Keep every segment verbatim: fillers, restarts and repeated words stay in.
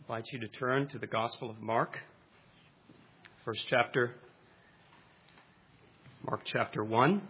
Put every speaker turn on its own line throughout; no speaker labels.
I invite you to turn to the Gospel of Mark, first chapter, Mark chapter one.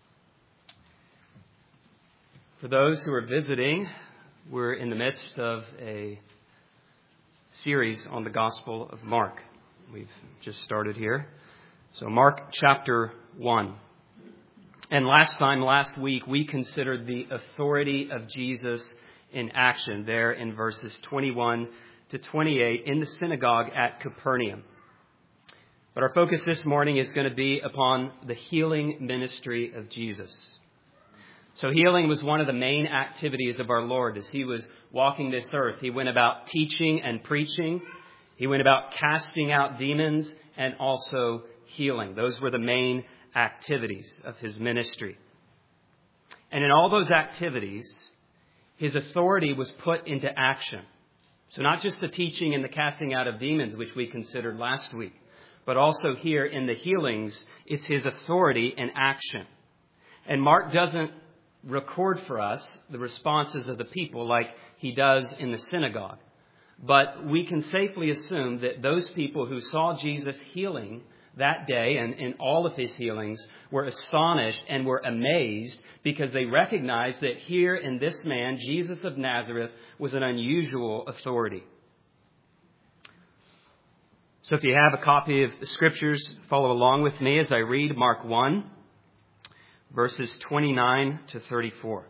For those who are visiting, we're in the midst of a series on the Gospel of Mark. We've just started here. So Mark chapter one. And last time, last week, we considered the authority of Jesus in action there in verses twenty-one to twenty-eight in the synagogue at Capernaum. But our focus this morning is going to be upon the healing ministry of Jesus. So healing was one of the main activities of our Lord as he was walking this earth. He went about teaching and preaching. He went about casting out demons and also healing. Those were the main activities of his ministry. And in all those activities, his authority was put into action. So not just the teaching and the casting out of demons, which we considered last week, but also here in the healings, it's his authority in action. And Mark doesn't record for us the responses of the people like he does in the synagogue. But we can safely assume that those people who saw Jesus healing that day and in all of his healings were astonished and were amazed because they recognized that here in this man, Jesus of Nazareth, was an unusual authority. So if you have a copy of the Scriptures, follow along with me as I read Mark one, verses twenty-nine to thirty-four.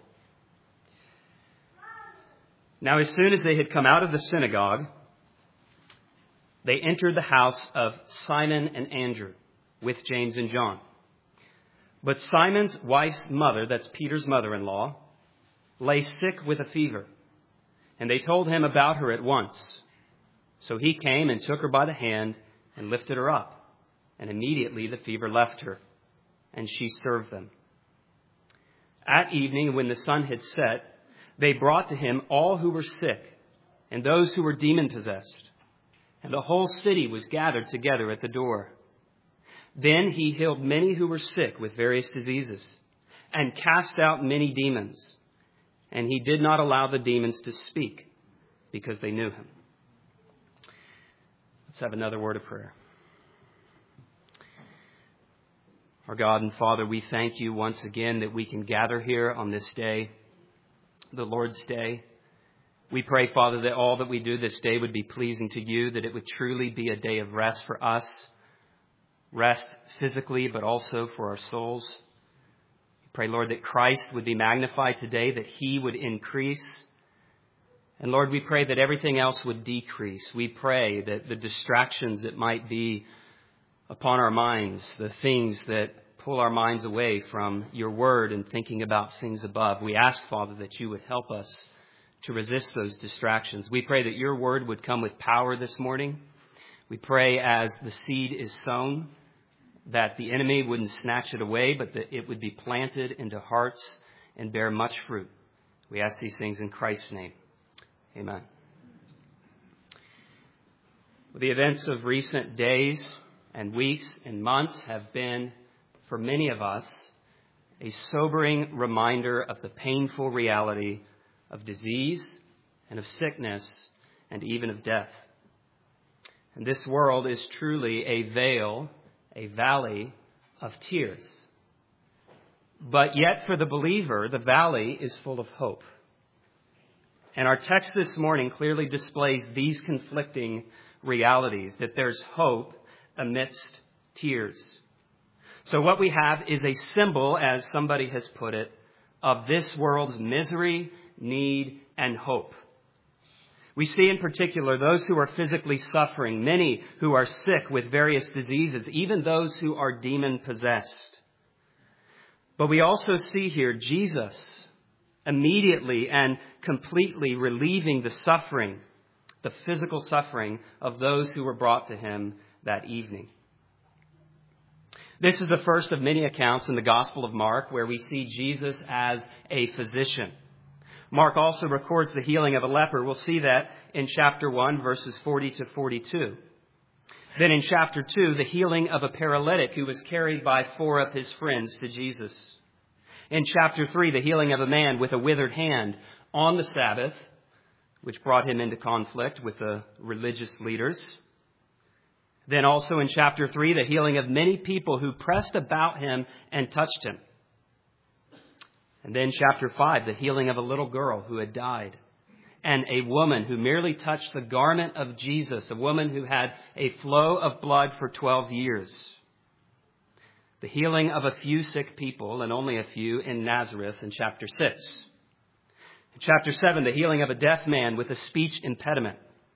Now, as soon as they had come out of the synagogue, they entered the house of Simon and Andrew with James and John. But Simon's wife's mother, that's Peter's mother-in-law, lay sick with a fever, and they told him about her at once. So he came and took her by the hand and lifted her up, and immediately the fever left her, and she served them. At evening, when the sun had set, they brought to him all who were sick and those who were demon-possessed, and the whole city was gathered together at the door. Then he healed many who were sick with various diseases and cast out many demons. And he did not allow the demons to speak because they knew him. Let's have another word of prayer. Our God and Father, we thank you once again that we can gather here on this day, the Lord's Day. We pray, Father, that all that we do this day would be pleasing to you, that it would truly be a day of rest for us, rest physically, but also for our souls. We pray, Lord, that Christ would be magnified today, that he would increase. And Lord, we pray that everything else would decrease. We pray that the distractions that might be upon our minds, the things that pull our minds away from your word and thinking about things above, we ask, Father, that you would help us to resist those distractions. We pray that your word would come with power this morning. We pray as the seed is sown that the enemy wouldn't snatch it away, but that it would be planted into hearts and bear much fruit. We ask these things in Christ's name. Amen. Well, the events of recent days and weeks and months have been, for many of us, a sobering reminder of the painful reality of disease and of sickness and even of death. And this world is truly a vale, a valley of tears. But yet for the believer, the valley is full of hope. And our text this morning clearly displays these conflicting realities, that there's hope amidst tears. So what we have is a symbol, as somebody has put it, of this world's misery, need, and hope. We see in particular those who are physically suffering, many who are sick with various diseases, even those who are demon-possessed. But we also see here Jesus immediately and completely relieving the suffering, the physical suffering of those who were brought to him that evening. This is the first of many accounts in the Gospel of Mark where we see Jesus as a physician. Mark also records the healing of a leper. We'll see that in chapter one, verses forty to forty-two. Then in chapter two, the healing of a paralytic who was carried by four of his friends to Jesus. In chapter three, the healing of a man with a withered hand on the Sabbath which brought him into conflict with the religious leaders. Then also in chapter three, the healing of many people who pressed about him and touched him. And then chapter five, the healing of a little girl who had died. And a woman who merely touched the garment of Jesus, a woman who had a flow of blood for twelve years. The healing of a few sick people, and only a few, in Nazareth in chapter six. In chapter seven, the healing of a deaf man with a speech impediment.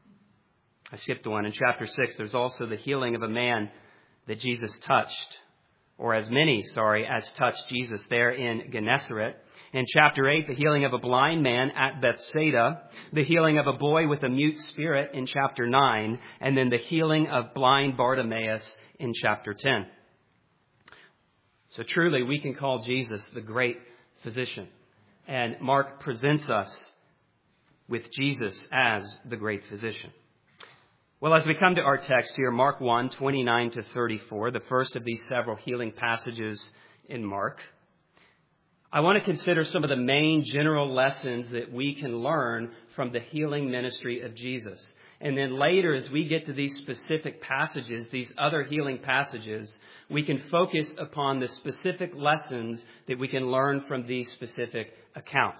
I skipped one. In chapter six, there's also the healing of a man that Jesus touched, or as many, sorry, as touched Jesus there in Gennesaret. In chapter eight, the healing of a blind man at Bethsaida, the healing of a boy with a mute spirit in chapter nine, and then the healing of blind Bartimaeus in chapter ten. So truly, we can call Jesus the great physician. And Mark presents us with Jesus as the great physician. Well, as we come to our text here, Mark one, twenty-nine to thirty-four, the first of these several healing passages in Mark, I want to consider some of the main general lessons that we can learn from the healing ministry of Jesus. And then later, as we get to these specific passages, these other healing passages, we can focus upon the specific lessons that we can learn from these specific accounts.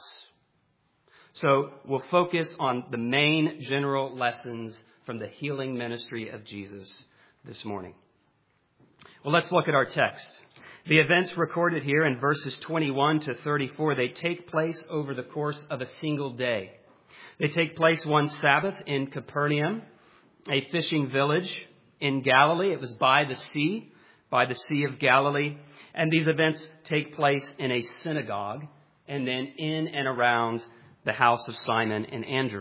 So we'll focus on the main general lessons from the healing ministry of Jesus this morning. Well, let's look at our text. The events recorded here in verses twenty-one to thirty-four, they take place over the course of a single day. They take place one Sabbath in Capernaum, a fishing village in Galilee. It was by the sea, by the Sea of Galilee. And these events take place in a synagogue and then in and around the house of Simon and Andrew.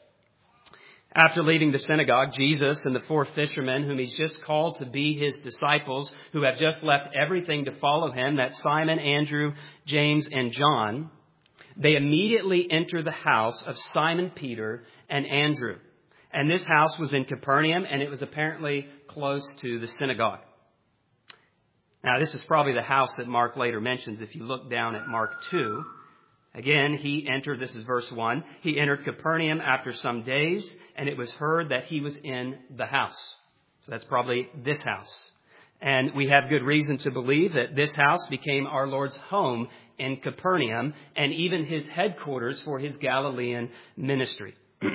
After leaving the synagogue, Jesus and the four fishermen whom he's just called to be his disciples, who have just left everything to follow him, that's Simon, Andrew, James, and John, they immediately enter the house of Simon Peter and Andrew. And this house was in Capernaum, and it was apparently close to the synagogue. Now, this is probably the house that Mark later mentions. If you look down at Mark two, again, he entered, this is verse one, he entered Capernaum after some days, and it was heard that he was in the house. So that's probably this house. And we have good reason to believe that this house became our Lord's home in Capernaum, and even his headquarters for his Galilean ministry.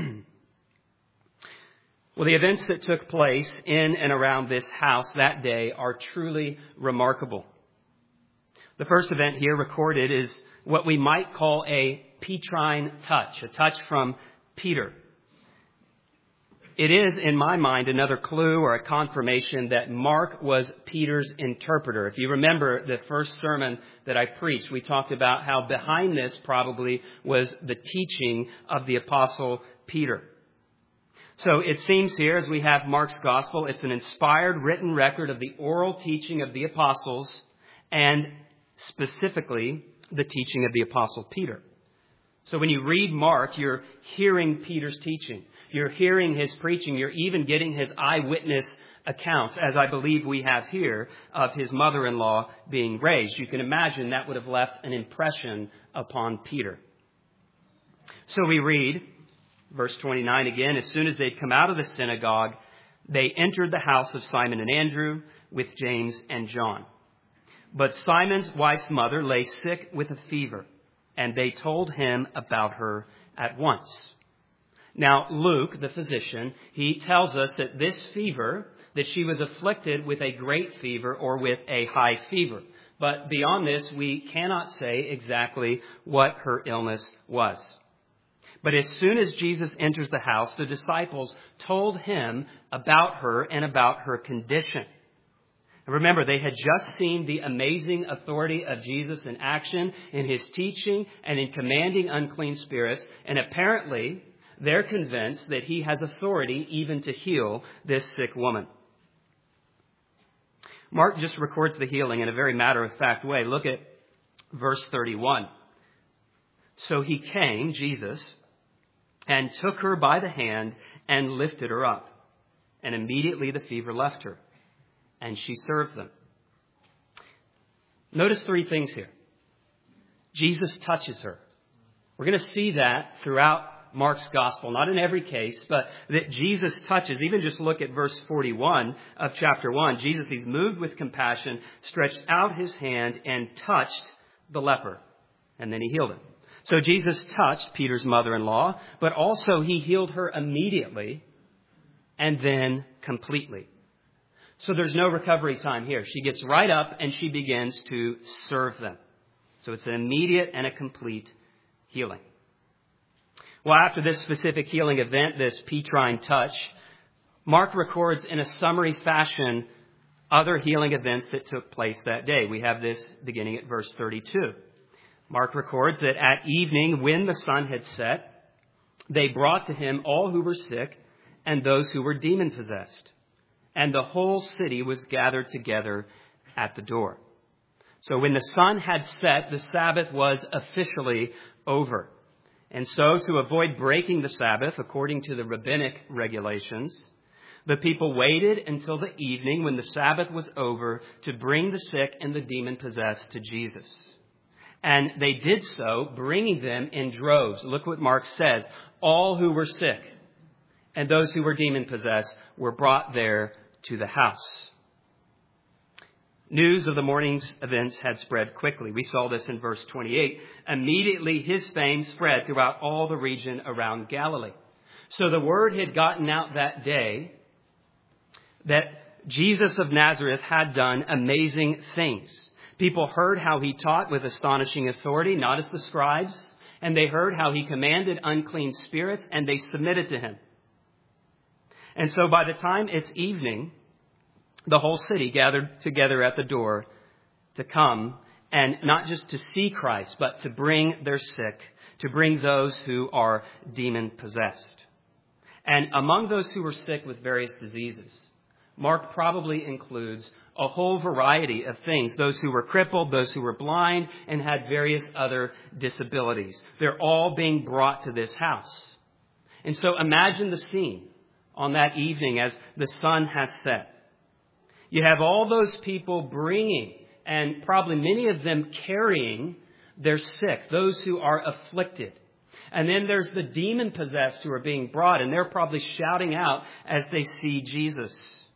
Well, the events that took place in and around this house that day are truly remarkable. The first event here recorded is what we might call a Petrine touch, a touch from Peter. It is, in my mind, another clue or a confirmation that Mark was Peter's interpreter. If you remember the first sermon that I preached, we talked about how behind this probably was the teaching of the Apostle Peter. So it seems here, as we have Mark's gospel, it's an inspired written record of the oral teaching of the apostles and specifically the teaching of the Apostle Peter. So when you read Mark, you're hearing Peter's teaching. You're hearing his preaching. You're even getting his eyewitness accounts, as I believe we have here, of his mother-in-law being raised. You can imagine that would have left an impression upon Peter. So we read, verse twenty-nine again, as soon as they'd come out of the synagogue, they entered the house of Simon and Andrew with James and John. But Simon's wife's mother lay sick with a fever, and they told him about her at once. Now, Luke, the physician, he tells us that this fever, that she was afflicted with a great fever or with a high fever. But beyond this, we cannot say exactly what her illness was. But as soon as Jesus enters the house, the disciples told him about her and about her condition. And remember, they had just seen the amazing authority of Jesus in action in his teaching and in commanding unclean spirits. And apparently, they're convinced that he has authority even to heal this sick woman. Mark just records the healing in a very matter-of-fact way. Look at verse thirty-one. So he came, Jesus, and took her by the hand and lifted her up. And immediately the fever left her, and she served them. Notice three things here. Jesus touches her. We're going to see that throughout Mark's gospel, not in every case, but that Jesus touches. Even just look at verse forty-one of chapter one. Jesus, he's moved with compassion, stretched out his hand and touched the leper. And then he healed him. So Jesus touched Peter's mother-in-law, but also he healed her immediately and then completely. So there's no recovery time here. She gets right up and she begins to serve them. So it's an immediate and a complete healing. Well, after this specific healing event, this Petrine touch, Mark records in a summary fashion other healing events that took place that day. We have this beginning at verse thirty-two. Mark records that at evening, when the sun had set, they brought to him all who were sick and those who were demon-possessed. And the whole city was gathered together at the door. So when the sun had set, the Sabbath was officially over. And so to avoid breaking the Sabbath, according to the rabbinic regulations, the people waited until the evening when the Sabbath was over to bring the sick and the demon-possessed to Jesus. And they did so, bringing them in droves. Look what Mark says. All who were sick and those who were demon-possessed were brought there to the house. News of the morning's events had spread quickly. We saw this in verse twenty-eight. Immediately his fame spread throughout all the region around Galilee. So the word had gotten out that day that Jesus of Nazareth had done amazing things. People heard how he taught with astonishing authority, not as the scribes, and they heard how he commanded unclean spirits, and they submitted to him. And so by the time it's evening, the whole city gathered together at the door to come and not just to see Christ, but to bring their sick, to bring those who are demon-possessed. And among those who were sick with various diseases, Mark probably includes a whole variety of things. Those who were crippled, those who were blind, and had various other disabilities. They're all being brought to this house. And so imagine the scene on that evening as the sun has set. You have all those people bringing, and probably many of them carrying, their sick, those who are afflicted. And then there's the demon-possessed who are being brought, and they're probably shouting out as they see Jesus.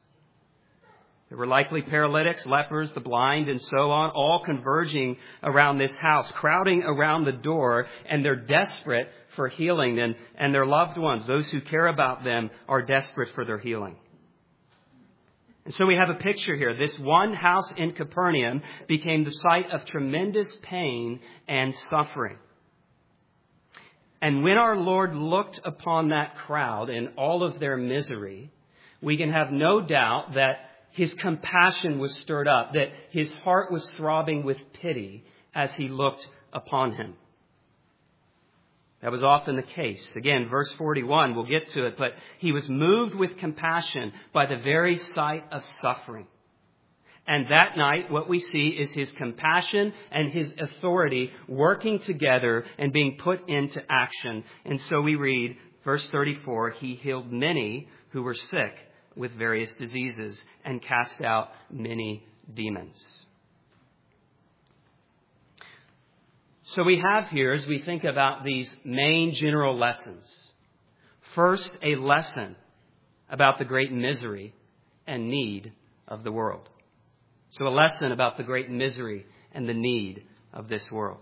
There were likely paralytics, lepers, the blind, and so on, all converging around this house, crowding around the door, and they're desperate for healing. And, and their loved ones, those who care about them, are desperate for their healing. And so we have a picture here. This one house in Capernaum became the site of tremendous pain and suffering. And when our Lord looked upon that crowd and all of their misery, we can have no doubt that his compassion was stirred up, that his heart was throbbing with pity as he looked upon him. That was often the case. Again, verse forty-one, we'll get to it, but he was moved with compassion by the very sight of suffering. And that night, what we see is his compassion and his authority working together and being put into action. And so we read, verse thirty-four, he healed many who were sick with various diseases and cast out many demons. So we have here, as we think about these main general lessons, first, a lesson about the great misery and need of the world. So a lesson about the great misery and the need of this world.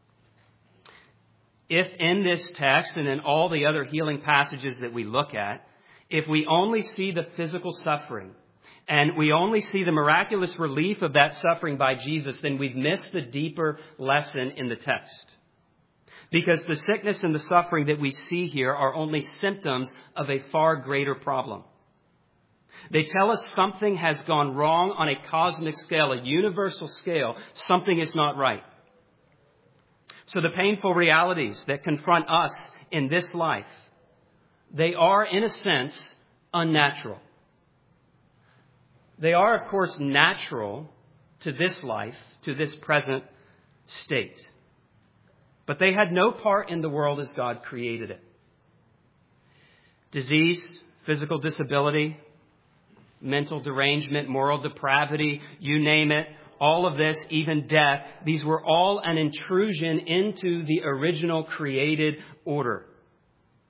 If in this text and in all the other healing passages that we look at, if we only see the physical suffering and we only see the miraculous relief of that suffering by Jesus, then we've missed the deeper lesson in the text. Because the sickness and the suffering that we see here are only symptoms of a far greater problem. They tell us something has gone wrong on a cosmic scale, a universal scale. Something is not right. So the painful realities that confront us in this life, they are, in a sense, unnatural. They are, of course, natural to this life, to this present state. But they had no part in the world as God created it. Disease, physical disability, mental derangement, moral depravity, you name it, all of this, even death, these were all an intrusion into the original created order.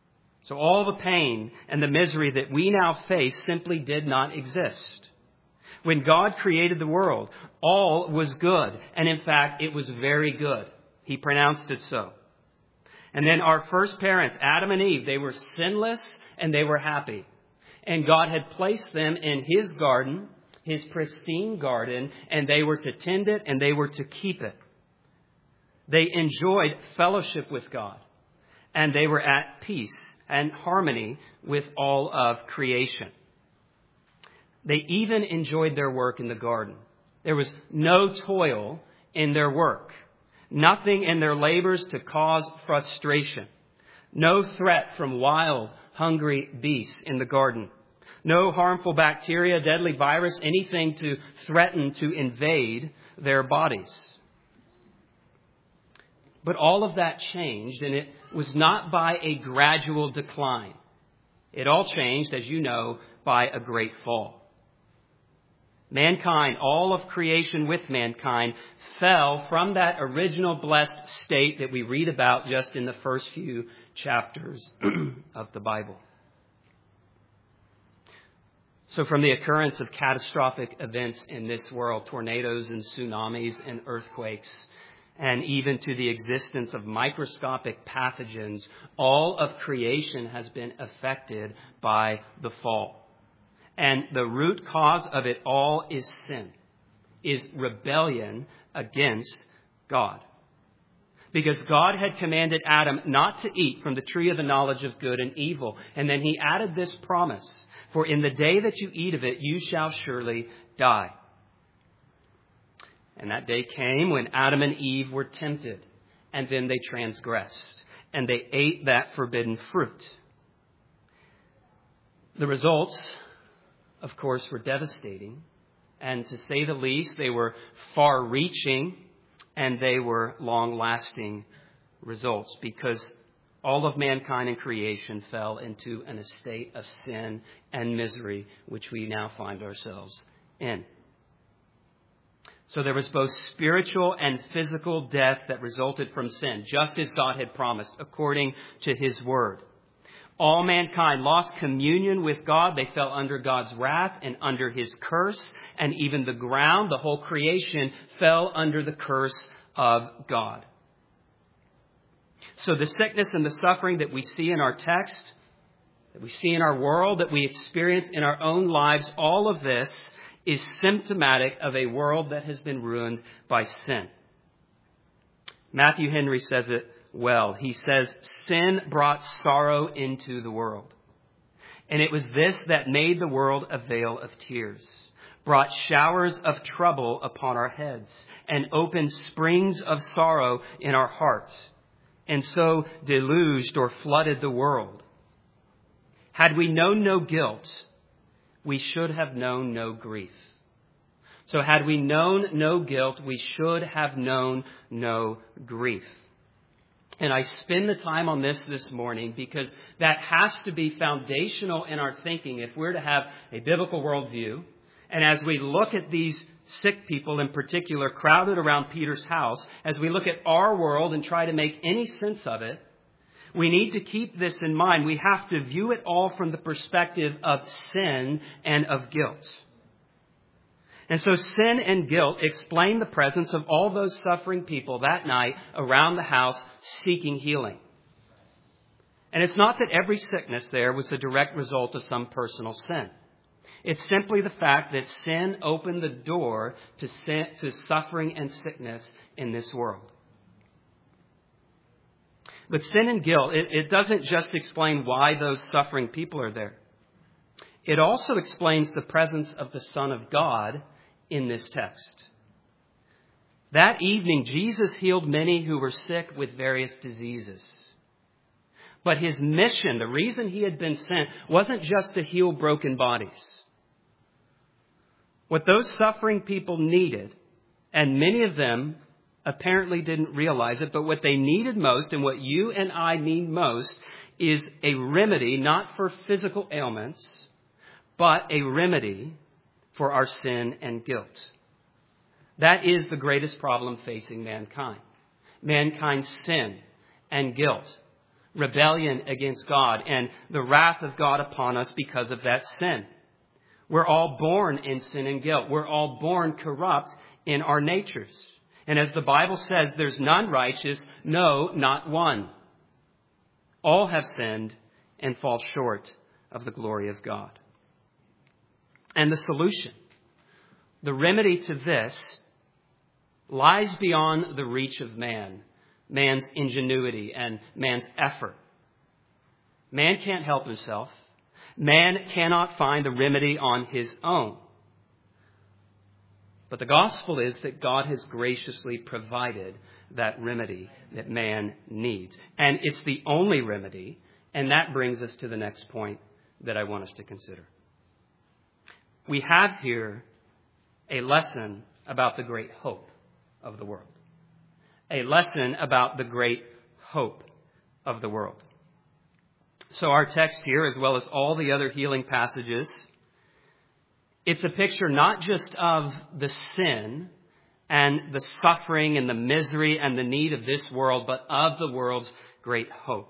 So all the pain and the misery that we now face simply did not exist. When God created the world, all was good. And in fact, it was very good. He pronounced it so. And then our first parents, Adam and Eve, they were sinless and they were happy. And God had placed them in His garden, His pristine garden, and they were to tend it and they were to keep it. They enjoyed fellowship with God, and they were at peace and harmony with all of creation. They even enjoyed their work in the garden. There was no toil in their work, nothing in their labors to cause frustration, no threat from wild, hungry beasts in the garden, no harmful bacteria, deadly virus, anything to threaten to invade their bodies. But all of that changed, and it was not by a gradual decline. It all changed, as you know, by a great fall. Mankind, all of creation with mankind, fell from that original blessed state that we read about just in the first few chapters of the Bible. So from the occurrence of catastrophic events in this world, tornadoes and tsunamis and earthquakes, and even to the existence of microscopic pathogens, all of creation has been affected by the fall. And the root cause of it all is sin, is rebellion against God. Because God had commanded Adam not to eat from the tree of the knowledge of good and evil. And then He added this promise, for in the day that you eat of it, you shall surely die. And that day came when Adam and Eve were tempted, and then they transgressed, and they ate that forbidden fruit. The results, of course, were devastating, and to say the least, they were far-reaching, and they were long-lasting results, because all of mankind and creation fell into an estate of sin and misery, which we now find ourselves in. So there was both spiritual and physical death that resulted from sin, just as God had promised, according to His word. All mankind lost communion with God. They fell under God's wrath and under His curse. And even the ground, the whole creation, fell under the curse of God. So the sickness and the suffering that we see in our text, that we see in our world, that we experience in our own lives, all of this is symptomatic of a world that has been ruined by sin. Matthew Henry says it well. He says, sin brought sorrow into the world. And it was this that made the world a vale of tears, brought showers of trouble upon our heads, and opened springs of sorrow in our hearts, and so deluged or flooded the world. Had we known no guilt, we should have known no grief. So had we known no guilt, we should have known no grief. And I spend the time on this this morning because that has to be foundational in our thinking if we're to have a biblical worldview. And as we look at these sick people in particular crowded around Peter's house, as we look at our world and try to make any sense of it, we need to keep this in mind. We have to view it all from the perspective of sin and of guilt. And so sin and guilt explain the presence of all those suffering people that night around the house seeking healing. And it's not that every sickness there was the direct result of some personal sin. It's simply the fact that sin opened the door to sin, to suffering and sickness in this world. But sin and guilt, it, it doesn't just explain why those suffering people are there. It also explains the presence of the Son of God in this text. That evening, Jesus healed many who were sick with various diseases. But His mission, the reason He had been sent, wasn't just to heal broken bodies. What those suffering people needed, and many of them apparently didn't realize it, but what they needed most and what you and I need most is a remedy, not for physical ailments, but a remedy for our sin and guilt. That is the greatest problem facing mankind. Mankind's sin and guilt. rebellion against God and the wrath of God upon us because of that sin. We're all born in sin and guilt. We're all born corrupt in our natures. And as the Bible says, there's none righteous, no, not one. All have sinned and fall short of the glory of God. And the solution, the remedy to this, lies beyond the reach of man, man's ingenuity and man's effort. Man can't help himself. Man cannot find the remedy on his own. But the gospel is that God has graciously provided that remedy that man needs. And it's the only remedy, and that brings us to the next point that I want us to consider. We have here a lesson about the great hope of the world. A lesson about the great hope of the world. So our text here, as well as all the other healing passages, it's a picture not just of the sin and the suffering and the misery and the need of this world, but of the world's great hope.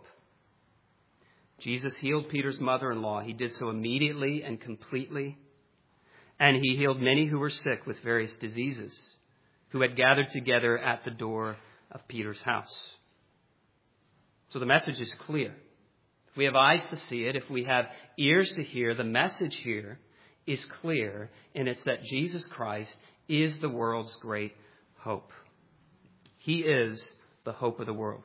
Jesus healed Peter's mother-in-law. He did so immediately and completely. And he healed many who were sick with various diseases, who had gathered together at the door of Peter's house. So the message is clear. If we have eyes to see it, if we have ears to hear, the message here is clear, and it's that Jesus Christ is the world's great hope. He is the hope of the world.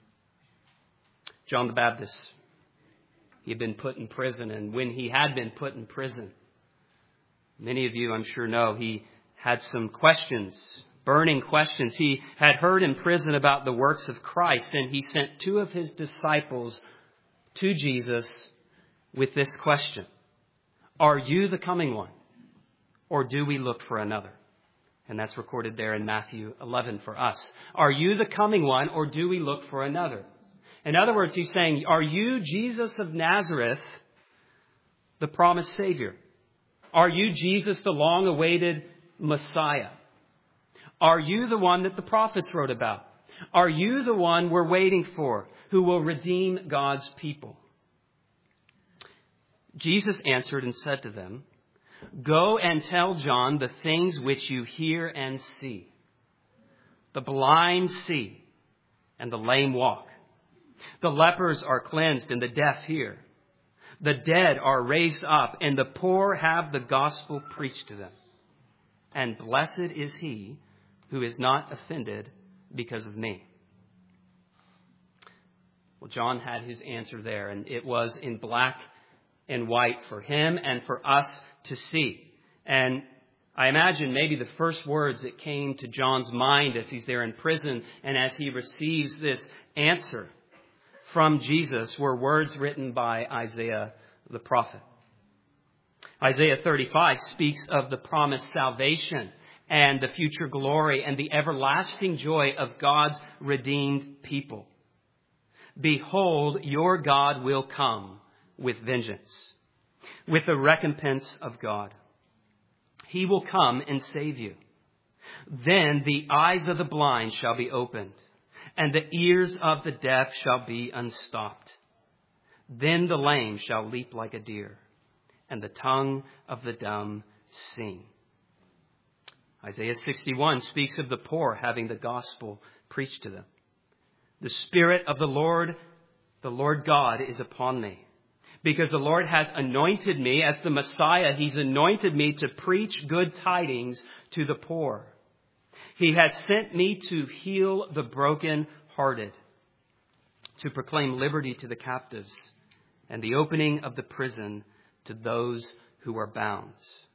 John the Baptist, he had been put in prison, and when he had been put in prison, many of you, I'm sure, know he had some questions, burning questions. He had heard in prison about the works of Christ, and he sent two of his disciples to Jesus with this question: are you the coming one, or do we look for another? And that's recorded there in Matthew eleven for us. Are you the coming one, or do we look for another? In other words, he's saying, are you Jesus of Nazareth, the promised Savior? Are you Jesus, the long-awaited Messiah? Are you the one that the prophets wrote about? Are you the one we're waiting for, who will redeem God's people? Jesus answered and said to them, go and tell John the things which you hear and see. The blind see, and the lame walk. The lepers are cleansed, and the deaf hear. The dead are raised up, and the poor have the gospel preached to them. And blessed is he who is not offended because of me. Well, John had his answer there, and it was in black and white for him and for us to see. And I imagine maybe the first words that came to John's mind as he's there in prison and as he receives this answer from Jesus were words written by Isaiah the prophet. Isaiah thirty-five speaks of the promised salvation and the future glory and the everlasting joy of God's redeemed people. Behold, your God will come with vengeance, with the recompense of God. He will come and save you. Then the eyes of the blind shall be opened, and the ears of the deaf shall be unstopped. Then the lame shall leap like a deer, and the tongue of the dumb sing. Isaiah sixty-one speaks of the poor having the gospel preached to them. The Spirit of the Lord, the Lord God, is upon me, because the Lord has anointed me as the Messiah. He's anointed me to preach good tidings to the poor. He has sent me to heal the brokenhearted, to proclaim liberty to the captives, and the opening of the prison to those who are bound.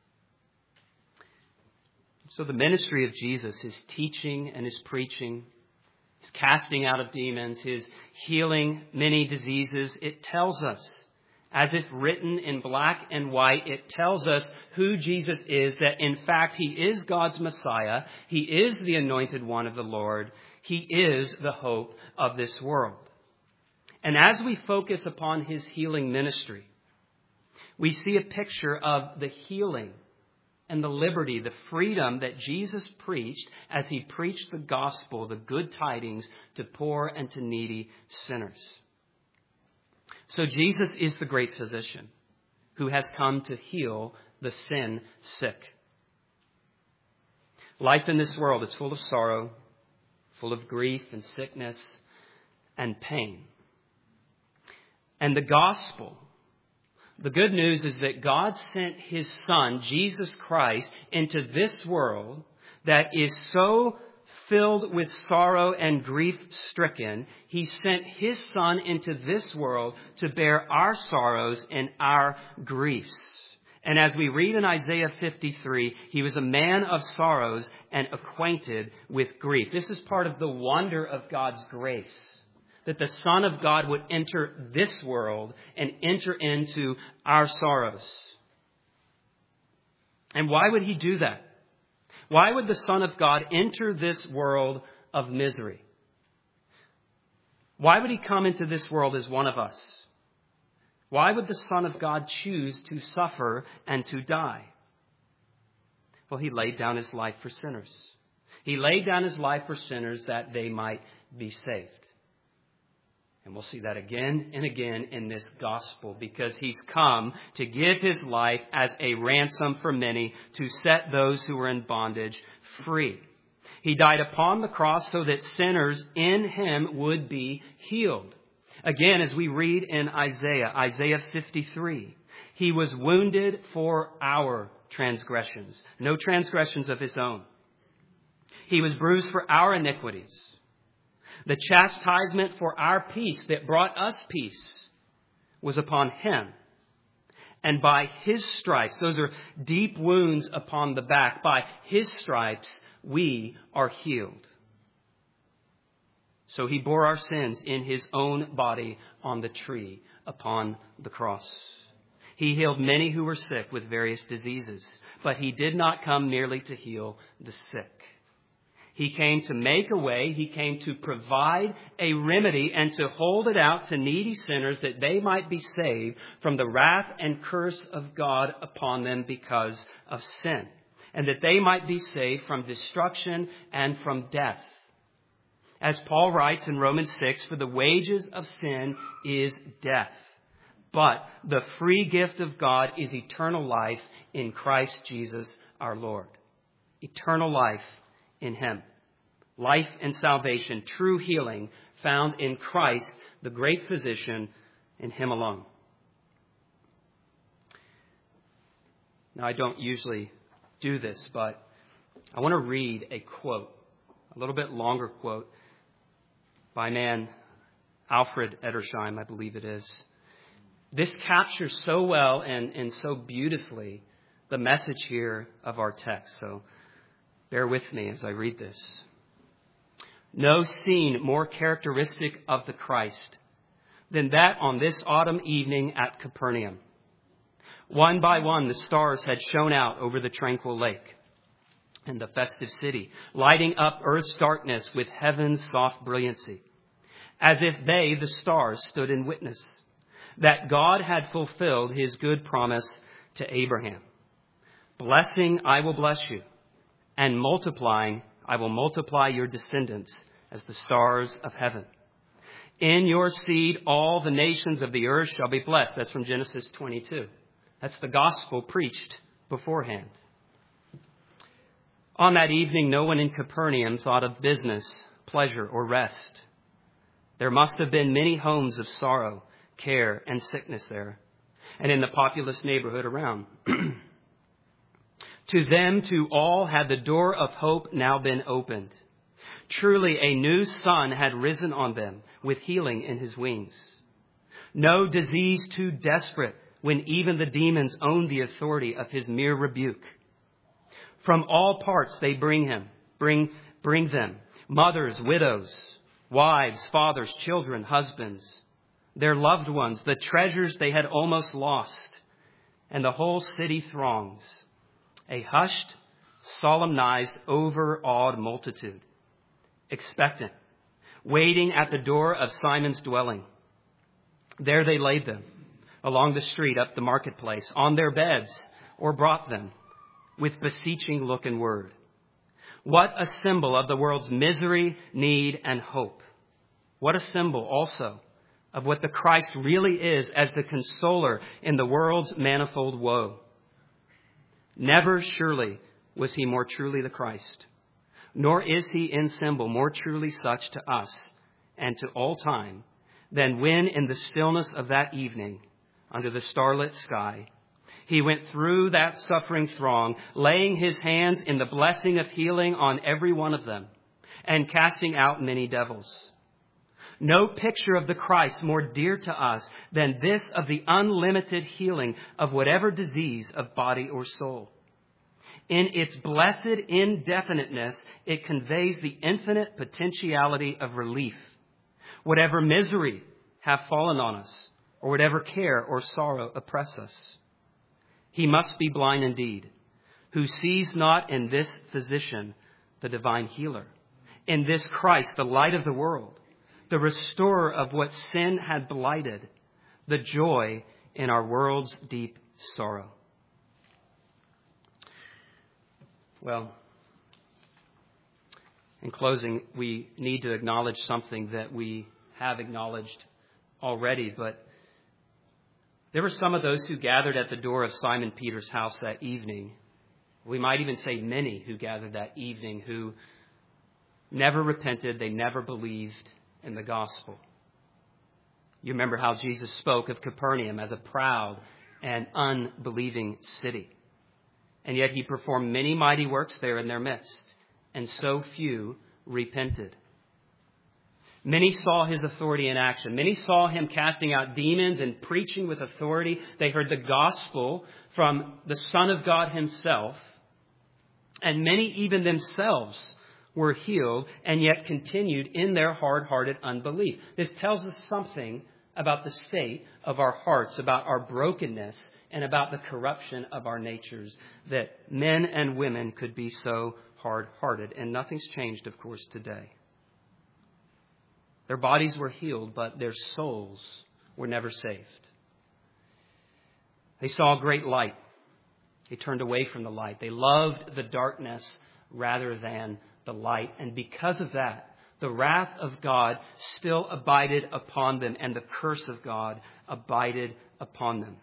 So the ministry of Jesus, his teaching and his preaching, his casting out of demons, his healing many diseases, it tells us, as if written in black and white, it tells us who Jesus is, that in fact he is God's Messiah. He is the anointed one of the Lord. He is the hope of this world. And as we focus upon his healing ministry, we see a picture of the healing and the liberty, the freedom that Jesus preached as he preached the gospel, the good tidings to poor and to needy sinners. So Jesus is the great physician who has come to heal the sin sick. Life in this world is full of sorrow, full of grief and sickness and pain. And the gospel, the good news is that God sent his Son, Jesus Christ, into this world that is so filled with sorrow and grief-stricken. He sent his Son into this world to bear our sorrows and our griefs. And as we read in Isaiah fifty-three, he was a man of sorrows and acquainted with grief. This is part of the wonder of God's grace, that the Son of God would enter this world and enter into our sorrows. And why would he do that? Why would the Son of God enter this world of misery? Why would he come into this world as one of us? Why would the Son of God choose to suffer and to die? Well, he laid down his life for sinners. He laid down his life for sinners that they might be saved. And we'll see that again and again in this gospel, because he's come to give his life as a ransom for many, to set those who are in bondage free. He died upon the cross so that sinners in him would be healed. Again, as we read in Isaiah, Isaiah fifty-three, he was wounded for our transgressions, no transgressions of his own. He was bruised for our iniquities. The chastisement for our peace that brought us peace was upon him. And by his stripes, those are deep wounds upon the back, by his stripes we are healed. So he bore our sins in his own body on the tree upon the cross. He healed many who were sick with various diseases, but he did not come merely to heal the sick. He came to make a way. He came to provide a remedy and to hold it out to needy sinners that they might be saved from the wrath and curse of God upon them because of sin, and that they might be saved from destruction and from death. As Paul writes in Romans six, for the wages of sin is death, but the free gift of God is eternal life in Christ Jesus our Lord. Eternal life in him. Life and salvation, true healing found in Christ, the great physician, in him alone. Now, I don't usually do this, but I want to read a quote, a little bit longer quote by a man, Alfred Edersheim, I believe it is. This captures so well and, and so beautifully the message here of our text. So bear with me as I read this. No scene more characteristic of the Christ than that on this autumn evening at Capernaum. One by one, the stars had shone out over the tranquil lake and the festive city, lighting up earth's darkness with heaven's soft brilliancy, as if they, the stars, stood in witness that God had fulfilled his good promise to Abraham. Blessing, I will bless you, and multiplying, I will multiply your descendants as the stars of heaven. In your seed, all the nations of the earth shall be blessed. That's from Genesis twenty-two. That's the gospel preached beforehand. On that evening, no one in Capernaum thought of business, pleasure, or rest. There must have been many homes of sorrow, care, and sickness there, and in the populous neighborhood around. To them, to all, had the door of hope now been opened. Truly, a new sun had risen on them with healing in his wings. No disease too desperate when even the demons owned the authority of his mere rebuke. From all parts they bring him, bring, bring them, mothers, widows, wives, fathers, children, husbands, their loved ones, the treasures they had almost lost, and the whole city throngs. A hushed, solemnized, overawed multitude, expectant, waiting at the door of Simon's dwelling. There they laid them along the street up the marketplace, on their beds, or brought them with beseeching look and word. What a symbol of the world's misery, need, and hope. What a symbol also of what the Christ really is as the consoler in the world's manifold woe. Never surely was he more truly the Christ, nor is he in symbol more truly such to us and to all time than when in the stillness of that evening under the starlit sky, he went through that suffering throng, laying his hands in the blessing of healing on every one of them and casting out many devils. No picture of the Christ more dear to us than this of the unlimited healing of whatever disease of body or soul. In its blessed indefiniteness, it conveys the infinite potentiality of relief. Whatever misery have fallen on us, or whatever care or sorrow oppress us. He must be blind indeed, who sees not in this physician the divine healer, in this Christ, the light of the world, the restorer of what sin had blighted, the joy in our world's deep sorrow. Well, in closing, we need to acknowledge something that we have acknowledged already, but there were some of those who gathered at the door of Simon Peter's house that evening. We might even say many who gathered that evening who never repented, they never believed in the gospel. You remember how Jesus spoke of Capernaum as a proud and unbelieving city. And yet he performed many mighty works there in their midst, and so few repented. Many saw his authority in action. Many saw him casting out demons and preaching with authority. They heard the gospel from the Son of God himself. And many even themselves were healed and yet continued in their hard-hearted unbelief. This tells us something about the state of our hearts, about our brokenness, and about the corruption of our natures, that men and women could be so hard-hearted. And nothing's changed, of course, today. Their bodies were healed, but their souls were never saved. They saw great light. They turned away from the light. They loved the darkness rather than the light. And because of that, the wrath of God still abided upon them, and the curse of God abided upon them.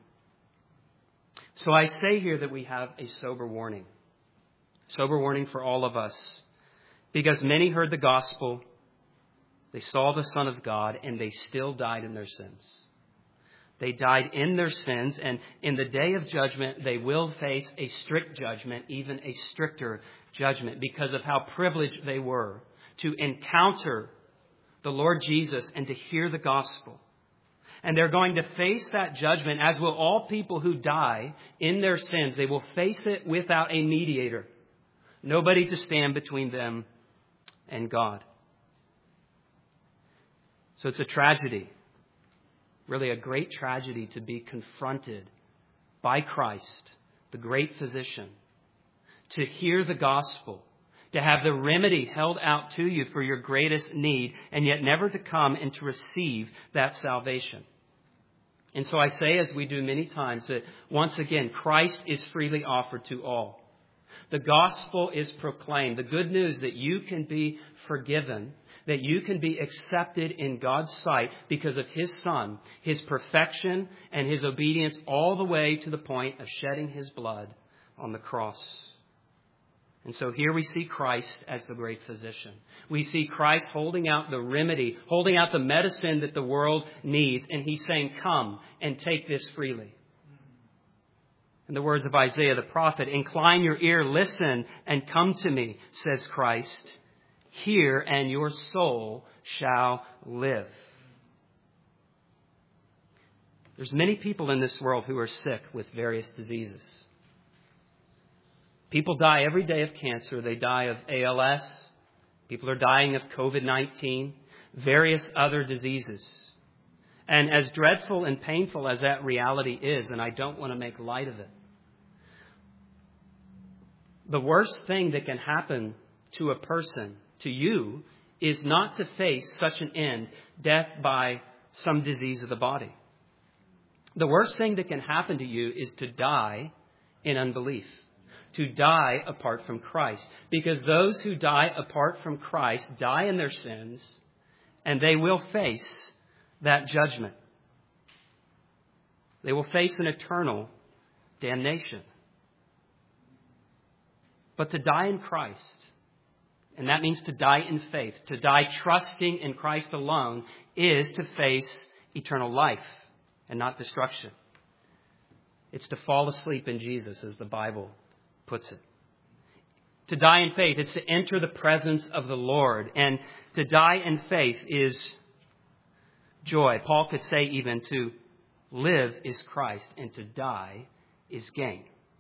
So I say here that we have a sober warning. Sober warning for all of us. Because many heard the gospel, they saw the Son of God, and they still died in their sins. They died in their sins, and in the day of judgment, they will face a strict judgment, even a stricter judgment, because of how privileged they were to encounter the Lord Jesus and to hear the gospel. And they're going to face that judgment, as will all people who die in their sins. They will face it without a mediator. Nobody to stand between them and God. So it's a tragedy, really a great tragedy, to be confronted by Christ, the great physician, to hear the gospel, to have the remedy held out to you for your greatest need, and yet never to come and to receive that salvation. And so I say, as we do many times, that once again, Christ is freely offered to all. The gospel is proclaimed. The good news that you can be forgiven, that you can be accepted in God's sight because of his Son, his perfection and his obedience, all the way to the point of shedding his blood on the cross. And so here we see Christ as the great physician. We see Christ holding out the remedy, holding out the medicine that the world needs. And he's saying, come and take this freely. In the words of Isaiah the prophet, incline your ear, listen, and come to me, says Christ. Hear, and your soul shall live. There's many people in this world who are sick with various diseases. People die every day of cancer. They die of A L S. People are dying of covid nineteen, various other diseases. And as dreadful and painful as that reality is, and I don't want to make light of it, the worst thing that can happen to a person, to you, is not to face such an end, death by some disease of the body. The worst thing that can happen to you is to die in unbelief, to die apart from Christ. Because those who die apart from Christ die in their sins, and they will face that judgment. They will face an eternal damnation. But to die in Christ, and that means to die in faith, to die trusting in Christ alone, is to face eternal life and not destruction. It's to fall asleep in Jesus, as the Bible puts it. To die in faith is to enter the presence of the Lord. And to die in faith is joy. Paul could say even to live is Christ and to die is gain.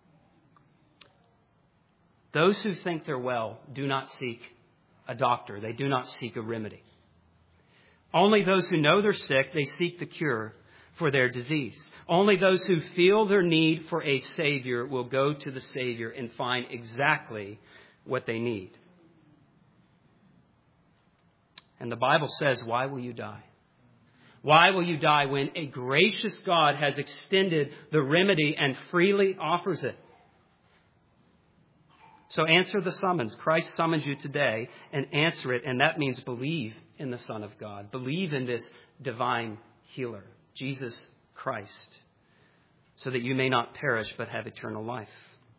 Those who think they're well do not seek a doctor. They do not seek a remedy. Only those who know they're sick, they seek the cure for their disease. Only those who feel their need for a Savior will go to the Savior and find exactly what they need. And the Bible says, why will you die? Why will you die when a gracious God has extended the remedy and freely offers it? So answer the summons. Christ summons you today, and answer it. And that means believe in the Son of God. Believe in this divine healer, Jesus Christ, so that you may not perish but have eternal life.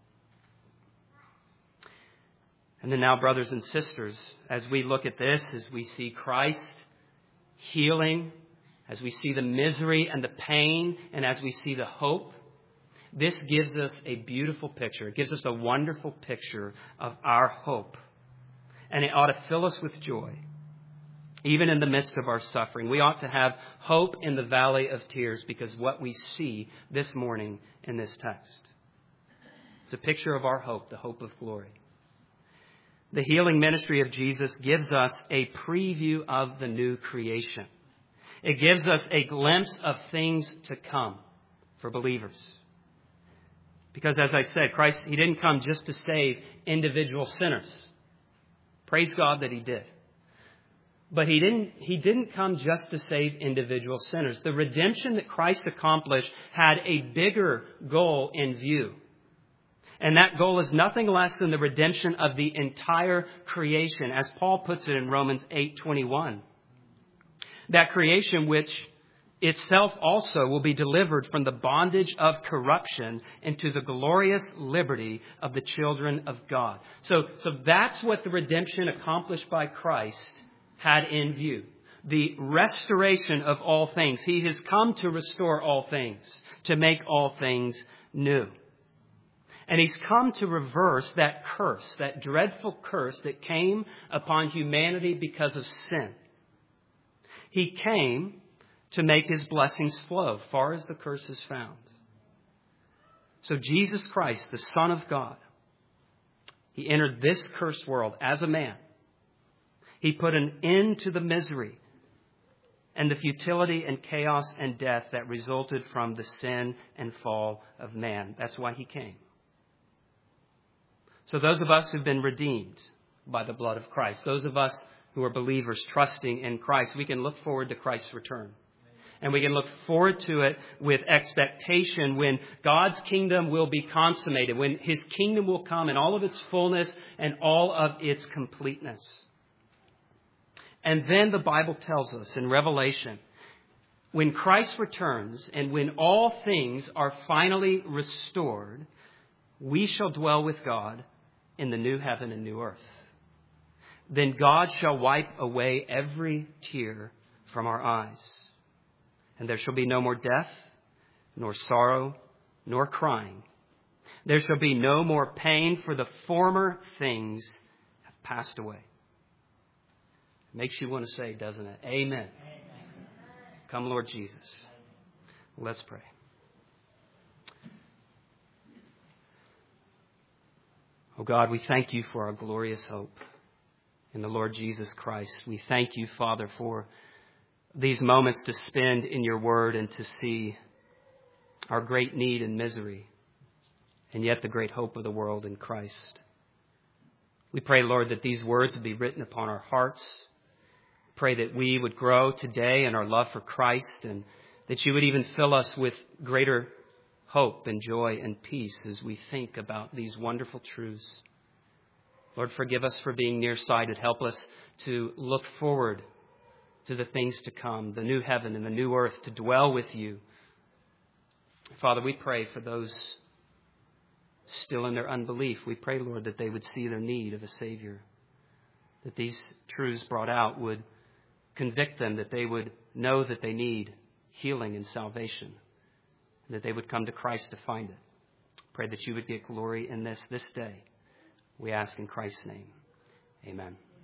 And then now, brothers and sisters, as we look at this, as we see Christ healing, as we see the misery and the pain, and as we see the hope, this gives us a beautiful picture. It gives us a wonderful picture of our hope. And it ought to fill us with joy, even in the midst of our suffering. We ought to have hope in the valley of tears because what we see this morning in this text. It's a picture of our hope, the hope of glory. The healing ministry of Jesus gives us a preview of the new creation. It gives us a glimpse of things to come for believers. Because as I said, Christ, He didn't come just to save individual sinners. Praise God that He did. But He didn't, He didn't come just to save individual sinners. The redemption that Christ accomplished had a bigger goal in view. And that goal is nothing less than the redemption of the entire creation, as Paul puts it in Romans eight twenty-one. That creation which itself also will be delivered from the bondage of corruption into the glorious liberty of the children of God. So, so that's what the redemption accomplished by Christ had in view. The restoration of all things. He has come to restore all things, to make all things new. And He's come to reverse that curse, that dreadful curse that came upon humanity because of sin. He came to make His blessings flow far as the curse is found. So Jesus Christ, the Son of God, He entered this cursed world as a man. He put an end to the misery and the futility and chaos and death that resulted from the sin and fall of man. That's why He came. So those of us who've been redeemed by the blood of Christ, those of us who are believers trusting in Christ, we can look forward to Christ's return. And we can look forward to it with expectation when God's kingdom will be consummated, when His kingdom will come in all of its fullness and all of its completeness. And then the Bible tells us in Revelation, when Christ returns and when all things are finally restored, we shall dwell with God in the new heaven and new earth. Then God shall wipe away every tear from our eyes. And there shall be no more death, nor sorrow, nor crying. There shall be no more pain, for the former things have passed away. Makes you want to say, doesn't it? Amen. Amen. Come, Lord Jesus. Let's pray. Oh God, we thank You for our glorious hope in the Lord Jesus Christ. We thank You, Father, for these moments to spend in Your word and to see our great need and misery, and yet the great hope of the world in Christ. We pray, Lord, that these words would be written upon our hearts. Pray that we would grow today in our love for Christ, and that You would even fill us with greater hope and joy and peace as we think about these wonderful truths. Lord, forgive us for being nearsighted. Help us to look forward to the things to come, the new heaven and the new earth, to dwell with you. Father, we pray for those still in their unbelief. We pray, Lord, that they would see their need of a Savior, that these truths brought out would convict them, that they would know that they need healing and salvation, and that they would come to Christ to find it. Pray that you would get glory in this this day. We ask in Christ's name. Amen.